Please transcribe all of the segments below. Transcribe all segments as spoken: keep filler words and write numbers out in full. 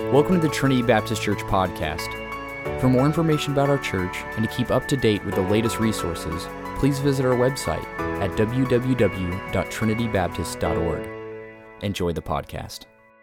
Welcome to the Trinity Baptist Church podcast. For more information about our church and to keep up to date with the latest resources, please visit our website at w w w dot trinity baptist dot org. Enjoy the podcast.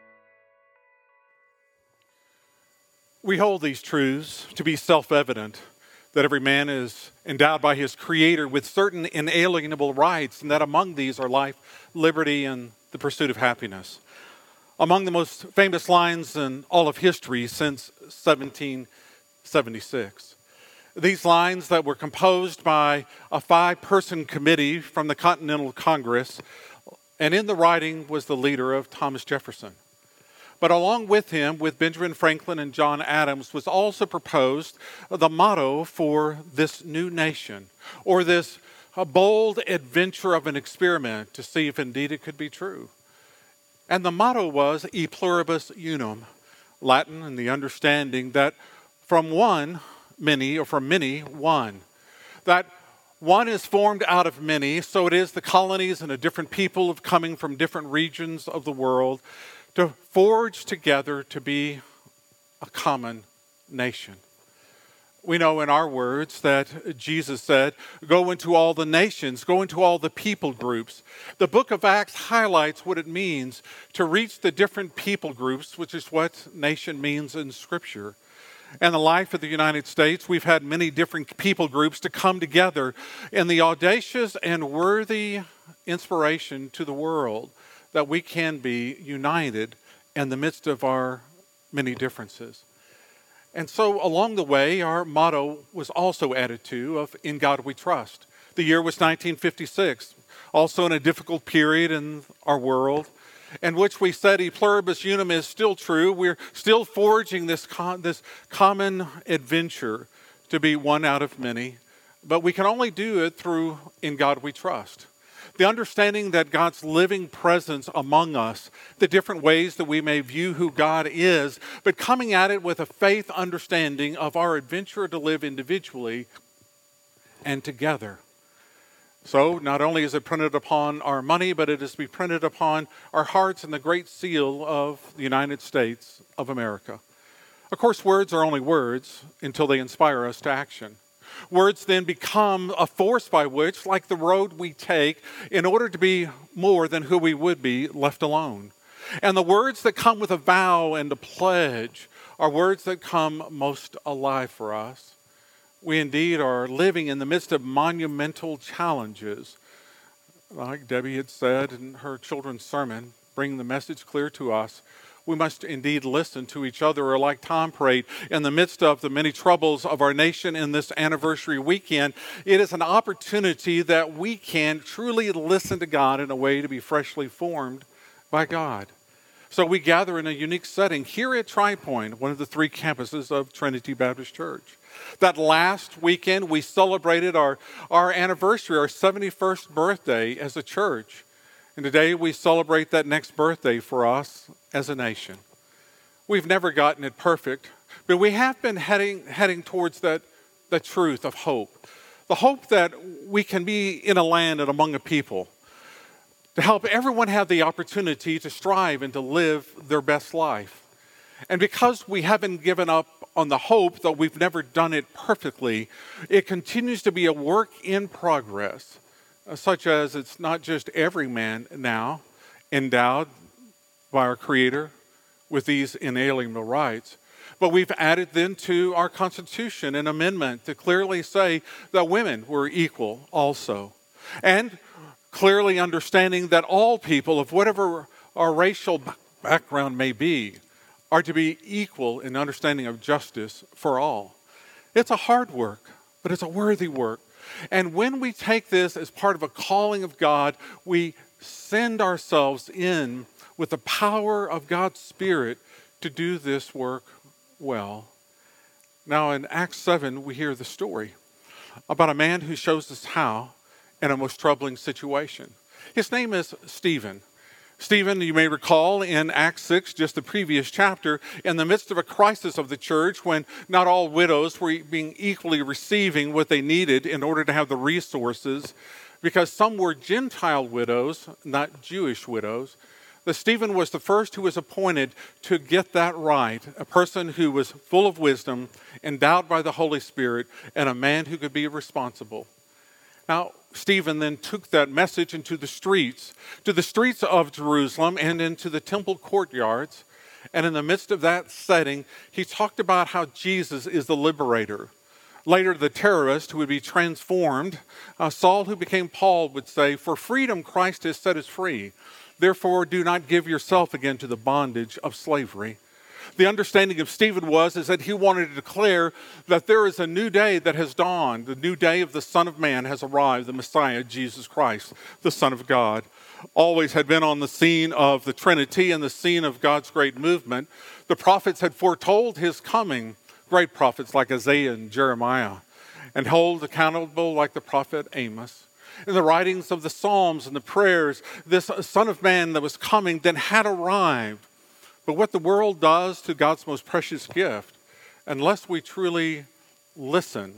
We hold these truths to be self-evident, that every man is endowed by his Creator with certain inalienable rights, and that among these are life, liberty, and the pursuit of happiness. Among the most famous lines in all of history since seventeen seventy-six. These lines that were composed by a five-person committee from the Continental Congress, and in the writing was the leader of Thomas Jefferson. But along with him, with Benjamin Franklin and John Adams, was also proposed the motto for this new nation, or this a bold adventure of an experiment to see if indeed it could be true. And the motto was E pluribus unum, Latin, and the understanding that from one, many, or from many, one. That one is formed out of many, so it is the colonies and a different people of coming from different regions of the world to forge together to be a common nation. We know in our words that Jesus said, go into all the nations, go into all the people groups. The book of Acts highlights what it means to reach the different people groups, which is what nation means in Scripture. In the life of the United States, we've had many different people groups to come together in the audacious and worthy inspiration to the world that we can be united in the midst of our many differences. And so along the way, our motto was also added to of In God We Trust. The year was nineteen fifty-six, also in a difficult period in our world, in which we said E pluribus unum is still true. We're still forging this, con- this common adventure to be one out of many, but we can only do it through In God We Trust. The understanding that God's living presence among us, the different ways that we may view who God is, but coming at it with a faith understanding of our adventure to live individually and together. So not only is it printed upon our money, but it is to be printed upon our hearts in the great seal of the United States of America. Of course, words are only words until they inspire us to action. Words then become a force by which, like the road we take, in order to be more than who we would be left alone. And the words that come with a vow and a pledge are words that come most alive for us. We indeed are living in the midst of monumental challenges. Like Debbie had said in her children's sermon, bring the message clear to us. We must indeed listen to each other, or like Tom prayed, in the midst of the many troubles of our nation in this anniversary weekend, it is an opportunity that we can truly listen to God in a way to be freshly formed by God. So we gather in a unique setting here at Tri-Point, one of the three campuses of Trinity Baptist Church. That last weekend, we celebrated our, our anniversary, our seventy-first birthday as a church. And today we celebrate that next birthday for us as a nation. We've never gotten it perfect, but we have been heading heading towards that, that truth of hope. The hope that we can be in a land and among a people to help everyone have the opportunity to strive and to live their best life. And because we haven't given up on the hope, though we've never done it perfectly, it continues to be a work in progress. Such as it's not just every man now endowed by our Creator with these inalienable rights, but we've added then to our Constitution an amendment to clearly say that women were equal also. And clearly understanding that all people, of whatever our racial background may be, are to be equal in understanding of justice for all. It's a hard work, but it's a worthy work. And when we take this as part of a calling of God, we send ourselves in with the power of God's Spirit to do this work well. Now in Acts seven, we hear the story about a man who shows us how in a most troubling situation. His name is Stephen. Stephen, you may recall in Acts six, just the previous chapter, in the midst of a crisis of the church when not all widows were being equally receiving what they needed in order to have the resources, because some were Gentile widows, not Jewish widows, that Stephen was the first who was appointed to get that right, a person who was full of wisdom, endowed by the Holy Spirit, and a man who could be responsible. Now, Stephen then took that message into the streets, to the streets of Jerusalem and into the temple courtyards. And in the midst of that setting, he talked about how Jesus is the liberator. Later, the terrorist who would be transformed, uh, Saul, who became Paul, would say, "For freedom Christ has set us free. Therefore, do not give yourself again to the bondage of slavery." The understanding of Stephen was is that he wanted to declare that there is a new day that has dawned. The new day of the Son of Man has arrived, the Messiah, Jesus Christ, the Son of God. Always had been on the scene of the Trinity and the scene of God's great movement. The prophets had foretold his coming, great prophets like Isaiah and Jeremiah, and held accountable like the prophet Amos. In the writings of the Psalms and the prayers, this Son of Man that was coming then had arrived. But what the world does to God's most precious gift, unless we truly listen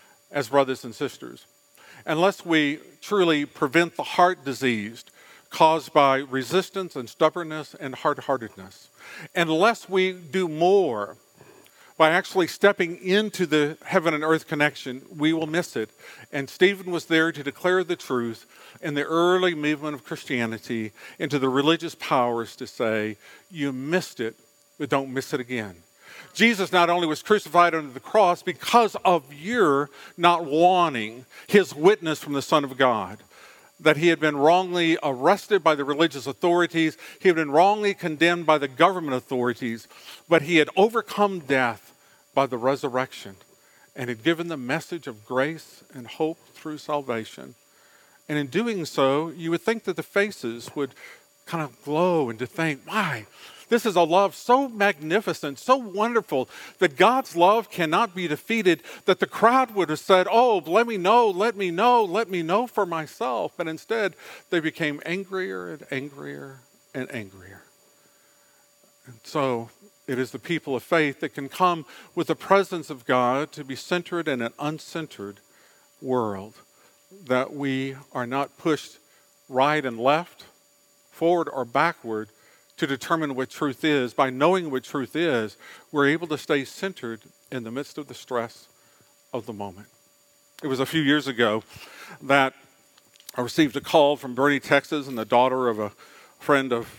as brothers and sisters, unless we truly prevent the heart disease caused by resistance and stubbornness and hard-heartedness, unless we do more by actually stepping into the heaven and earth connection, we will miss it. And Stephen was there to declare the truth in the early movement of Christianity into the religious powers to say, you missed it, but don't miss it again. Jesus not only was crucified under the cross because of your not wanting his witness from the Son of God, that he had been wrongly arrested by the religious authorities, he had been wrongly condemned by the government authorities, but he had overcome death by the resurrection and had given the message of grace and hope through salvation. And in doing so, you would think that the faces would kind of glow and to think, why? This is a love so magnificent, so wonderful, that God's love cannot be defeated, that the crowd would have said, oh, let me know, let me know, let me know for myself. But instead, they became angrier and angrier and angrier. And so it is the people of faith that can come with the presence of God to be centered in an uncentered world, that we are not pushed right and left, forward or backward, to determine what truth is. By knowing what truth is, we're able to stay centered in the midst of the stress of the moment. It was a few years ago that I received a call from Boerne, Texas, and the daughter of a friend of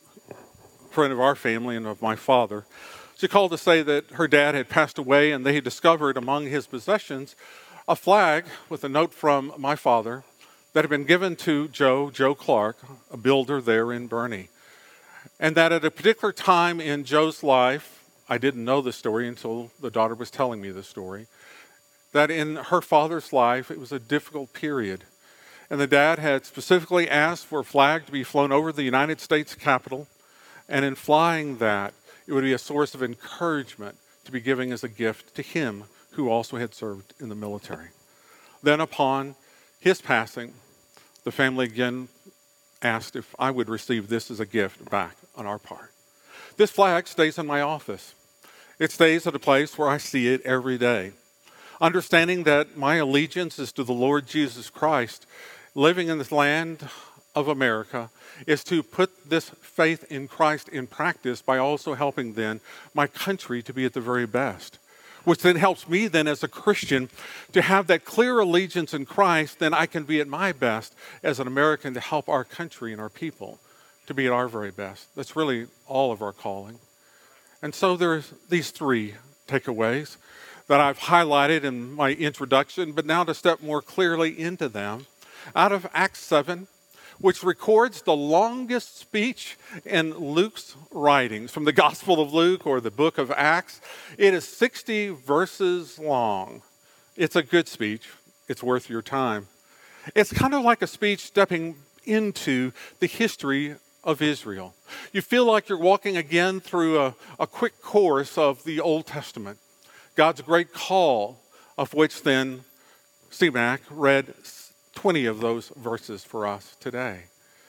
friend of our family and of my father. She called to say that her dad had passed away, and they had discovered among his possessions a flag with a note from my father that had been given to Joe, Joe Clark, a builder there in Boerne. And that at a particular time in Joe's life, I didn't know the story until the daughter was telling me the story, that in her father's life, it was a difficult period. And the dad had specifically asked for a flag to be flown over the United States Capitol. And in flying that, it would be a source of encouragement to be giving as a gift to him who also had served in the military. Then upon his passing, the family again asked if I would receive this as a gift back on our part. This flag stays in my office. It stays at a place where I see it every day. Understanding that my allegiance is to the Lord Jesus Christ, living in this land of America is to put this faith in Christ in practice by also helping then my country to be at the very best, which then helps me then as a Christian to have that clear allegiance in Christ. Then I can be at my best as an American to help our country and our people to be at our very best. That's really all of our calling. And so there's these three takeaways that I've highlighted in my introduction, but now to step more clearly into them. Out of Acts seven, which records the longest speech in Luke's writings, from the Gospel of Luke or the book of Acts. It is sixty verses long. It's a good speech. It's worth your time. It's kind of like a speech stepping into the history of Israel. You feel like you're walking again through a, a quick course of the Old Testament. God's great call, of which then C Mac read twenty of those verses for us today.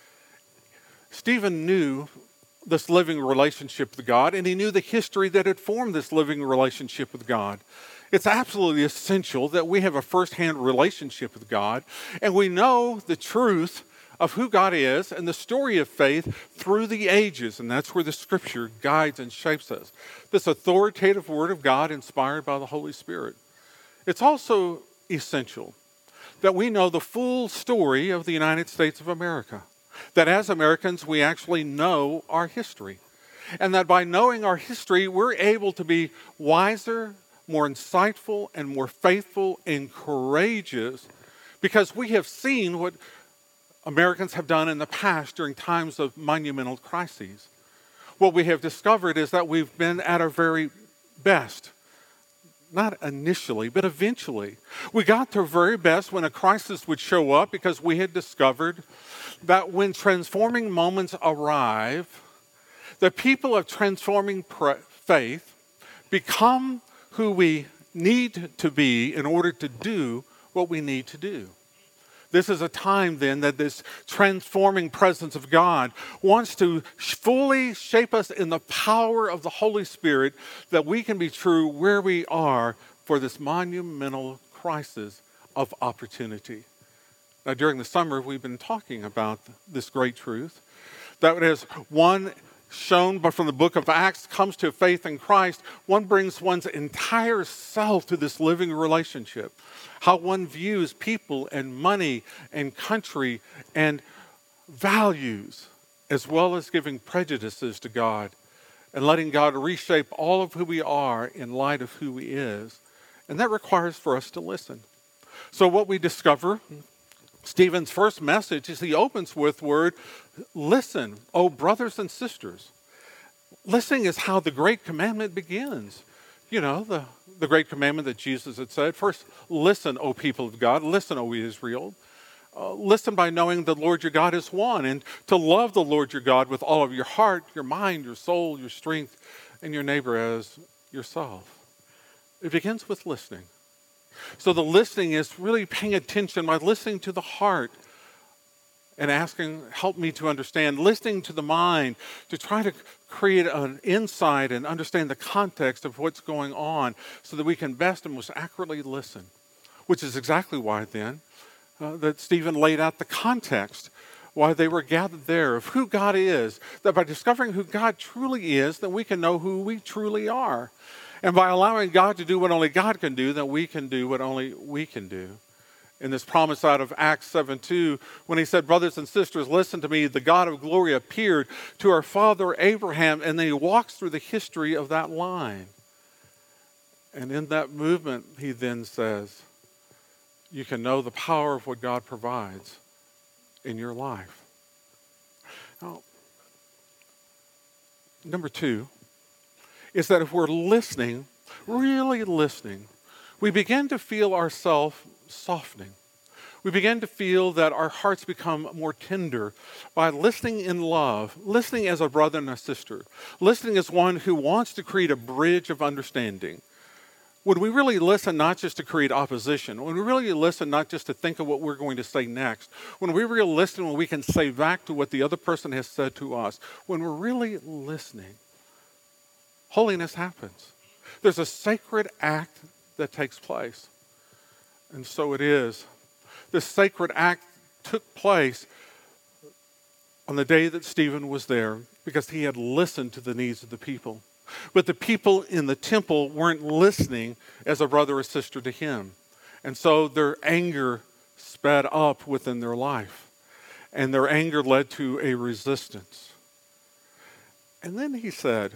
Stephen knew this living relationship with God, and he knew the history that had formed this living relationship with God. It's absolutely essential that we have a firsthand relationship with God, and we know the truth of who God is and the story of faith through the ages. And that's where the Scripture guides and shapes us. This authoritative Word of God inspired by the Holy Spirit. It's also essential that we know the full story of the United States of America. That as Americans, we actually know our history. And that by knowing our history, we're able to be wiser, more insightful, and more faithful and courageous because we have seen what Americans have done in the past during times of monumental crises. What we have discovered is that we've been at our very best. Not initially, but eventually. We got to our very best when a crisis would show up because we had discovered that when transforming moments arrive, the people of transforming pre- faith become who we need to be in order to do what we need to do. This is a time then that this transforming presence of God wants to fully shape us in the power of the Holy Spirit that we can be true where we are for this monumental crisis of opportunity. Now, during the summer, we've been talking about this great truth that as one shown but from the book of Acts comes to faith in Christ, one brings one's entire self to this living relationship. How one views people and money and country and values, as well as giving prejudices to God and letting God reshape all of who we are in light of who He is. And that requires for us to listen. So what we discover, Stephen's first message is he opens with word, listen, oh brothers and sisters. Listening is how the great commandment begins. You know, the, the great commandment that Jesus had said, first, listen, O people of God, listen, O Israel. Uh, listen by knowing the Lord your God is one, and to love the Lord your God with all of your heart, your mind, your soul, your strength, and your neighbor as yourself. It begins with listening. So the listening is really paying attention by listening to the heart and asking, help me to understand, listening to the mind to try to create an insight and understand the context of what's going on so that we can best and most accurately listen, which is exactly why then uh, that Stephen laid out the context, why they were gathered there, of who God is, that by discovering who God truly is, then we can know who we truly are. And by allowing God to do what only God can do, then we can do what only we can do. In this promise out of Acts seven two, when he said, brothers and sisters, listen to me, the God of glory appeared to our father Abraham, and then he walks through the history of that line. And in that movement, he then says, you can know the power of what God provides in your life. Now, number two is that if we're listening, really listening, we begin to feel ourselves softening. We begin to feel that our hearts become more tender by listening in love, listening as a brother and a sister, listening as one who wants to create a bridge of understanding. When we really listen not just to create opposition, when we really listen not just to think of what we're going to say next, when we really listen when we can say back to what the other person has said to us, when we're really listening, holiness happens. There's a sacred act that takes place. And so it is. This sacred act took place on the day that Stephen was there because he had listened to the needs of the people. But the people in the temple weren't listening as a brother or sister to him. And so their anger sped up within their life. And their anger led to a resistance. And then he said,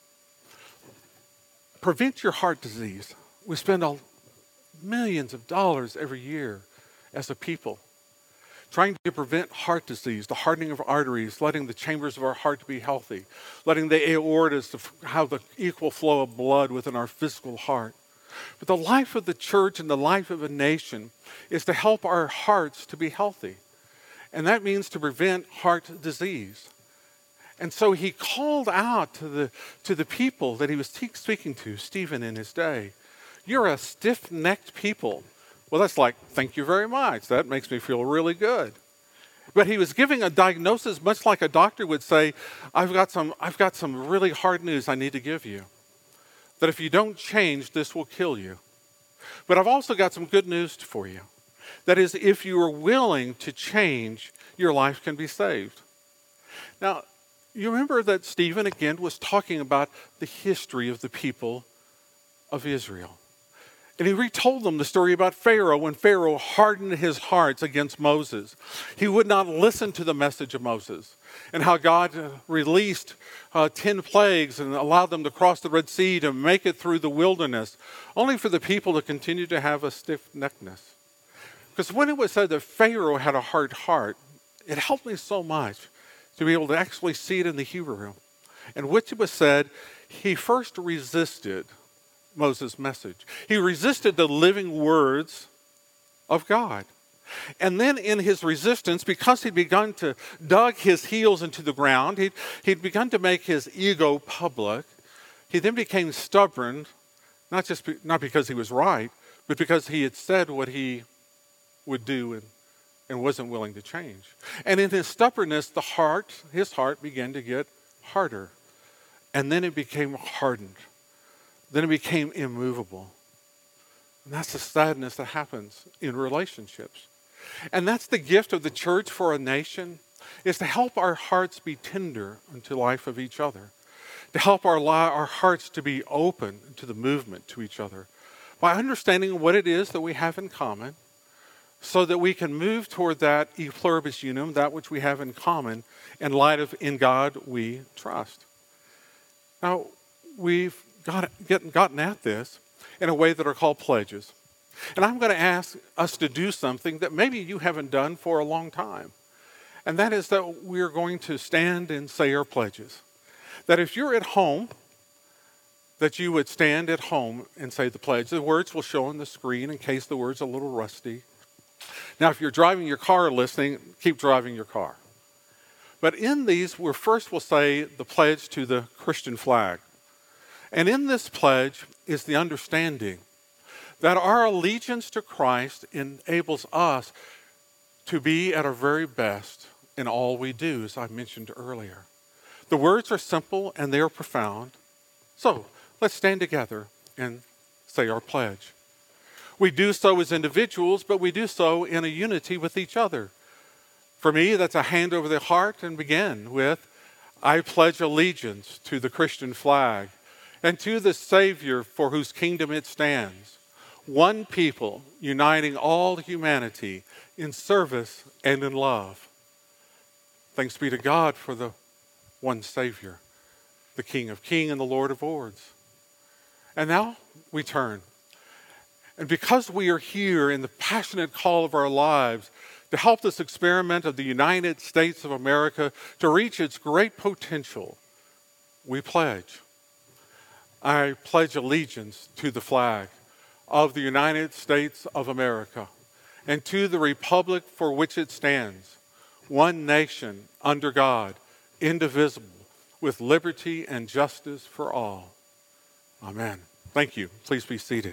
prevent your heart disease. We spend all millions of dollars every year as a people trying to prevent heart disease, the hardening of arteries, letting the chambers of our heart be healthy, letting the aortas to have the equal flow of blood within our physical heart. But the life of the church and the life of a nation is to help our hearts to be healthy. And that means to prevent heart disease. And so he called out to the, to the people that he was speaking to, Stephen in his day, you're a stiff-necked people. Well, that's like, thank you very much. That makes me feel really good. But he was giving a diagnosis much like a doctor would say, I've got some, I've got some really hard news I need to give you. That if you don't change, this will kill you. But I've also got some good news for you. That is, if you are willing to change, your life can be saved. Now, you remember that Stephen, again, was talking about the history of the people of Israel. And he retold them the story about Pharaoh when Pharaoh hardened his hearts against Moses. He would not listen to the message of Moses, and how God released uh, ten plagues and allowed them to cross the Red Sea to make it through the wilderness, only for the people to continue to have a stiff-neckedness. Because when it was said that Pharaoh had a hard heart, it helped me so much to be able to actually see it in the Hebrew, in which it was said he first resisted Moses' message. He resisted the living words of God. And then in his resistance, because he'd begun to dug his heels into the ground, he'd, he'd begun to make his ego public, he then became stubborn, not just be, not because he was right, but because he had said what he would do and, and wasn't willing to change. And in his stubbornness, the heart, his heart began to get harder. And then it became hardened. Then it became immovable. And that's the sadness that happens in relationships. And that's the gift of the church for a nation, is to help our hearts be tender unto life of each other, to help our, li- our hearts to be open to the movement to each other, by understanding what it is that we have in common, so that we can move toward that e pluribus unum, that which we have in common, in light of in God we trust. Now, we've got, get, gotten at this in a way that are called pledges. And I'm going to ask us to do something that maybe you haven't done for a long time. And that is that we're going to stand and say our pledges. That if you're at home, that you would stand at home and say the pledge. The words will show on the screen in case the word's a little rusty. Now, if you're driving your car listening, keep driving your car. But in these, we first will say the pledge to the Christian flag. And in this pledge is the understanding that our allegiance to Christ enables us to be at our very best in all we do, as I mentioned earlier. The words are simple and they are profound. So let's stand together and say our pledge. We do so as individuals, but we do so in a unity with each other. For me, that's a hand over the heart and begin with, I pledge allegiance to the Christian flag and to the Savior for whose kingdom it stands, one people uniting all humanity in service and in love. Thanks be to God for the one Savior, the King of Kings and the Lord of Lords. And now we turn. And because we are here in the passionate call of our lives to help this experiment of the United States of America to reach its great potential, we pledge. I pledge allegiance to the flag of the United States of America and to the republic for which it stands, one nation under God, indivisible, with liberty and justice for all. Amen. Thank you. Please be seated.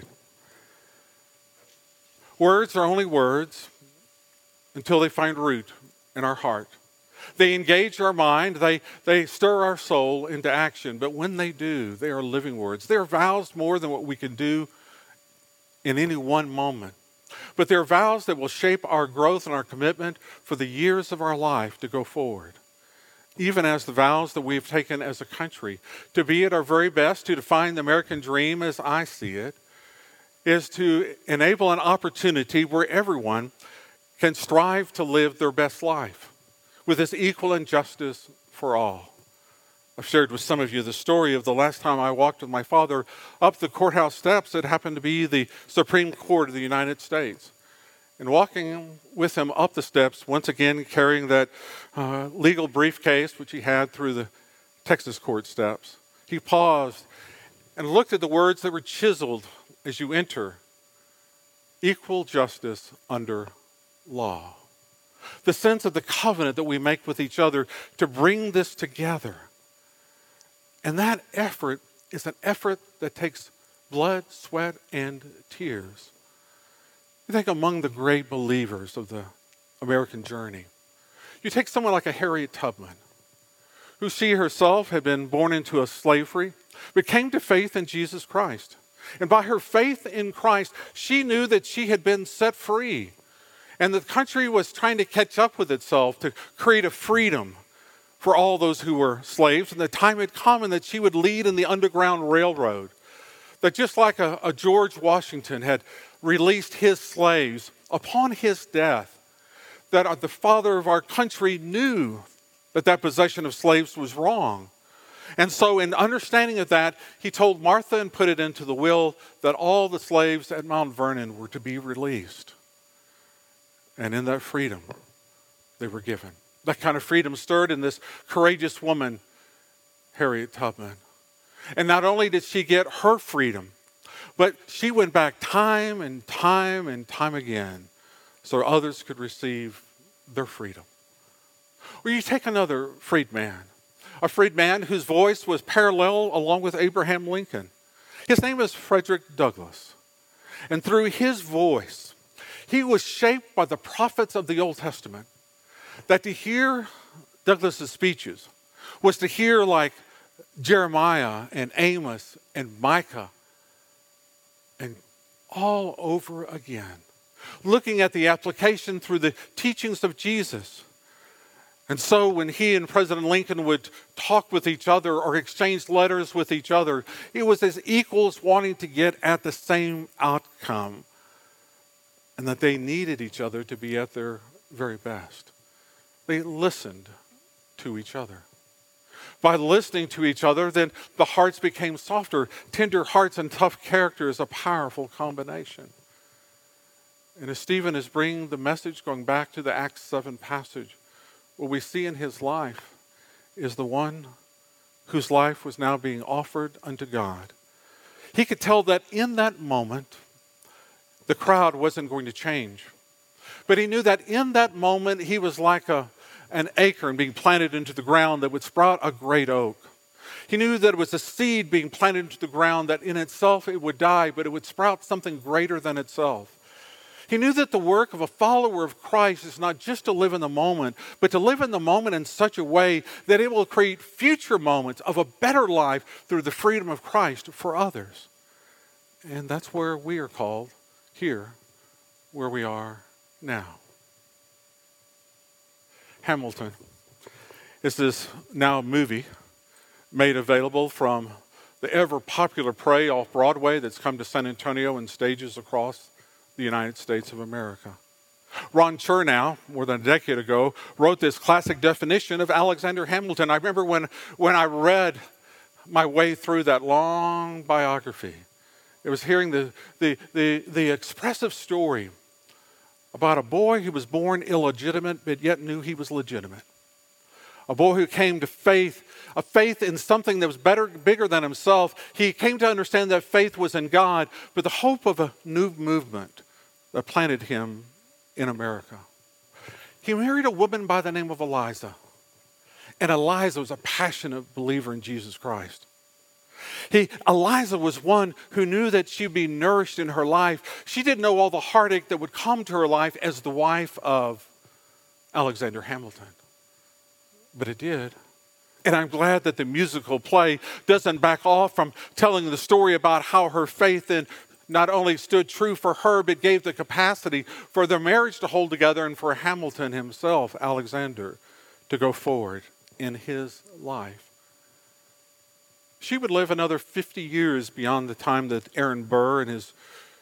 Words are only words until they find root in our heart. They engage our mind, they, they stir our soul into action, but when they do, they are living words. They're vows more than what we can do in any one moment. But they're vows that will shape our growth and our commitment for the years of our life to go forward. Even as the vows that we've taken as a country, to be at our very best, to define the American dream as I see it, is to enable an opportunity where everyone can strive to live their best life with this equal injustice for all. I've shared with some of you the story of the last time I walked with my father up the courthouse steps. It happened to be the Supreme Court of the United States. And walking with him up the steps, once again carrying that uh, legal briefcase which he had through the Texas court steps, he paused and looked at the words that were chiseled as you enter: equal justice under law. The sense of the covenant that we make with each other to bring this together. And that effort is an effort that takes blood, sweat, and tears. You think among the great believers of the American journey, you take someone like a Harriet Tubman, who she herself had been born into a slavery, but came to faith in Jesus Christ. And by her faith in Christ, she knew that she had been set free And the country was trying to catch up with itself to create a freedom for all those who were slaves. And the time had come and that she would lead in the Underground Railroad. That just like a, a George Washington had released his slaves upon his death, that the father of our country knew that that possession of slaves was wrong. And so in understanding of that, he told Martha and put it into the will that all the slaves at Mount Vernon were to be released. And in that freedom, they were given. That kind of freedom stirred in this courageous woman, Harriet Tubman. And not only did she get her freedom, but she went back time and time and time again so others could receive their freedom. Or you take another freed man, a freed man whose voice was parallel along with Abraham Lincoln. His name is Frederick Douglass. And through his voice, he was shaped by the prophets of the Old Testament. That to hear Douglass's speeches was to hear like Jeremiah and Amos and Micah and all over again. Looking at the application through the teachings of Jesus. And so when he and President Lincoln would talk with each other or exchange letters with each other, it was as equals wanting to get at the same outcome. And that they needed each other to be at their very best. They listened to each other. By listening to each other, then the hearts became softer. Tender hearts and tough character is a powerful combination. And as Stephen is bringing the message, going back to the Acts seven passage, what we see in his life is the one whose life was now being offered unto God. He could tell that in that moment, the crowd wasn't going to change. But he knew that in that moment, he was like a, an acorn being planted into the ground that would sprout a great oak. He knew that it was a seed being planted into the ground that in itself it would die, but it would sprout something greater than itself. He knew that the work of a follower of Christ is not just to live in the moment, but to live in the moment in such a way that it will create future moments of a better life through the freedom of Christ for others. And that's where we are called here, where we are now. Hamilton is this now movie made available from the ever popular play off Broadway that's come to San Antonio and stages across the United States of America. Ron Chernow, more than a decade ago, wrote this classic definition of Alexander Hamilton. I remember when, when I read my way through that long biography, it was hearing the, the, the, the expressive story about a boy who was born illegitimate but yet knew he was legitimate. A boy who came to faith, a faith in something that was better, bigger than himself. He came to understand that faith was in God, but the hope of a new movement that planted him in America. He married a woman by the name of Eliza. And Eliza was a passionate believer in Jesus Christ. He, Eliza was one who knew that she'd be nourished in her life. She didn't know all the heartache that would come to her life as the wife of Alexander Hamilton. But it did. And I'm glad that the musical play doesn't back off from telling the story about how her faith in not only stood true for her, but gave the capacity for their marriage to hold together and for Hamilton himself, Alexander, to go forward in his life. She would live another fifty years beyond the time that Aaron Burr and his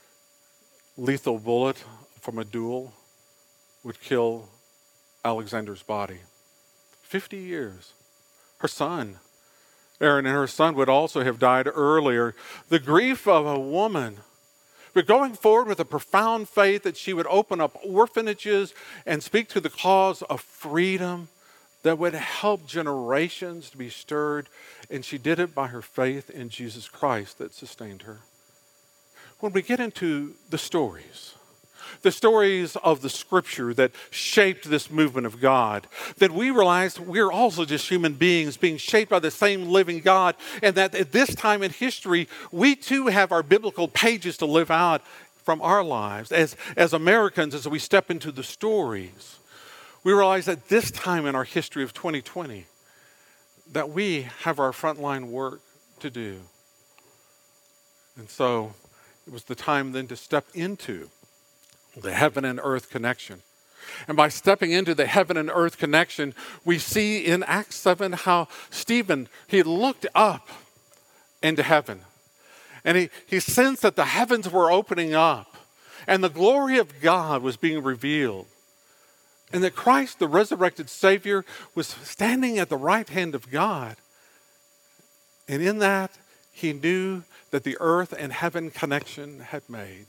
lethal bullet from a duel would kill Alexander's body. fifty years. Her son, Aaron and her son would also have died earlier. The grief of a woman. But going forward with a profound faith that she would open up orphanages and speak to the cause of freedom that would help generations to be stirred. And she did it by her faith in Jesus Christ that sustained her. When we get into the stories, the stories of the Scripture that shaped this movement of God, that we realize we're also just human beings being shaped by the same living God, and that at this time in history, we too have our biblical pages to live out from our lives. As, as Americans, as we step into the stories, we realize at this time in our history of twenty twenty, that we have our frontline work to do. And so it was the time then to step into the heaven and earth connection. And by stepping into the heaven and earth connection, we see in Acts seven how Stephen, he looked up into heaven. And he, he sensed that the heavens were opening up and the glory of God was being revealed. And that Christ, the resurrected Savior, was standing at the right hand of God. And in that, he knew that the earth and heaven connection had made.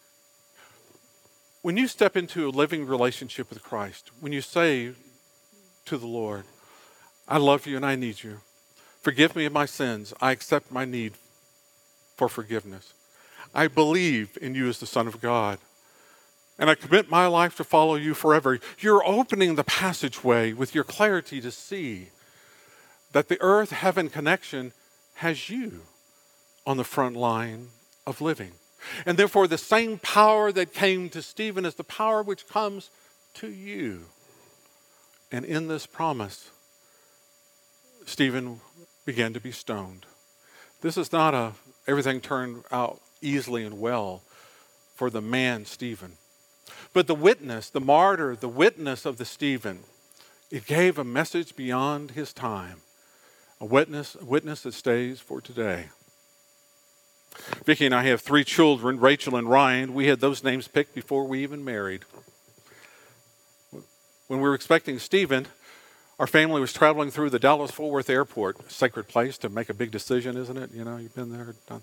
When you step into a living relationship with Christ, when you say to the Lord, I love you and I need you. Forgive me of my sins. I accept my need for forgiveness. I believe in you as the Son of God. And I commit my life to follow you forever. You're opening the passageway with your clarity to see that the earth-heaven connection has you on the front line of living. And therefore, the same power that came to Stephen is the power which comes to you. And in this promise, Stephen began to be stoned. This is not a everything turned out easily and well for the man Stephen. But the witness, the martyr, the witness of the Stephen, it gave a message beyond his time. A witness, a witness that stays for today. Vicki and I have three children, Rachel and Ryan. We had those names picked before we even married. When we were expecting Stephen, our family was traveling through the Dallas-Fort Worth airport, a sacred place to make a big decision, isn't it? You know, you've been there, done.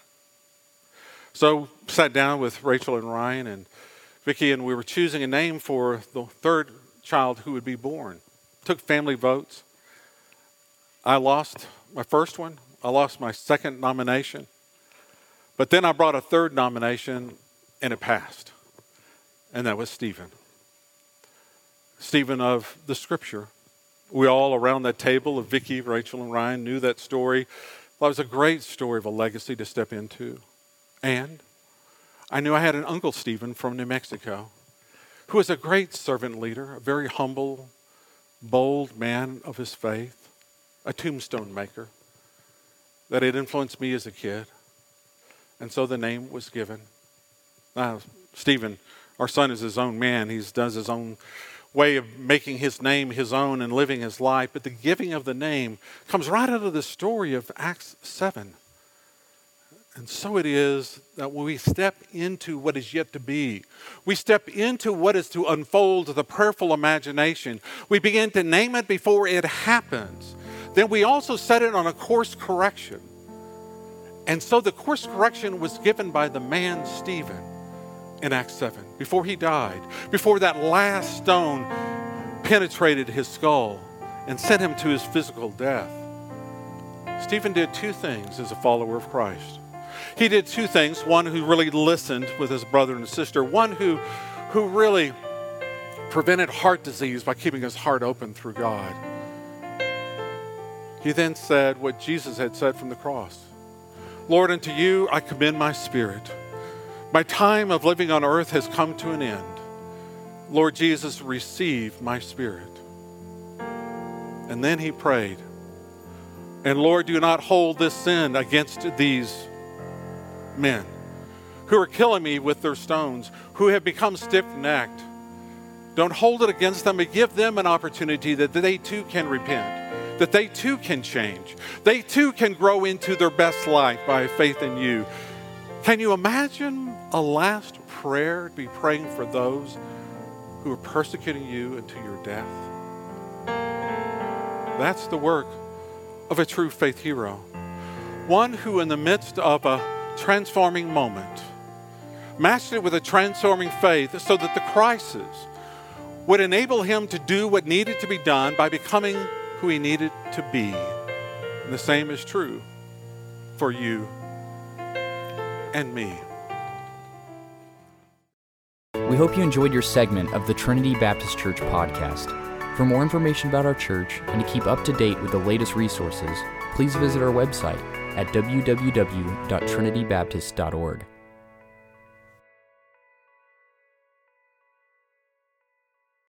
So sat down with Rachel and Ryan and Vicki, and we were choosing a name for the third child who would be born. Took family votes. I lost my first one. I lost my second nomination. But then I brought a third nomination, and it passed. And that was Stephen. Stephen of the Scripture. We all around that table of Vicki, Rachel, and Ryan knew that story. Well, it was a great story of a legacy to step into. And I knew I had an uncle Stephen from New Mexico who was a great servant leader, a very humble, bold man of his faith, a tombstone maker that had influenced me as a kid. And so the name was given. Now, Stephen, our son, is his own man. He does his own way of making his name his own and living his life. But the giving of the name comes right out of the story of Acts seven. And so it is that when we step into what is yet to be, we step into what is to unfold to the prayerful imagination. We begin to name it before it happens. Then we also set it on a course correction. And so the course correction was given by the man Stephen in Acts seven, before he died, before that last stone penetrated his skull and sent him to his physical death. Stephen did two things as a follower of Christ. He did two things. One who really listened with his brother and sister. One who, who really prevented heart disease by keeping his heart open through God. He then said what Jesus had said from the cross. Lord, unto you I commend my spirit. My time of living on earth has come to an end. Lord Jesus, receive my spirit. And then he prayed. And Lord, do not hold this sin against these men who are killing me with their stones, who have become stiff-necked. Don't hold it against them, but give them an opportunity that they too can repent, that they too can change. They too can grow into their best life by faith in you. Can you imagine a last prayer to be praying for those who are persecuting you unto your death? That's the work of a true faith hero. One who in the midst of a transforming moment matched it with a transforming faith so that the crisis would enable him to do what needed to be done by becoming who he needed to be. And the same is true for you and me. We hope you enjoyed your segment of the Trinity Baptist Church podcast. For more information about our church and to keep up to date with the latest resources, please visit our website at w w w dot trinity baptist dot org.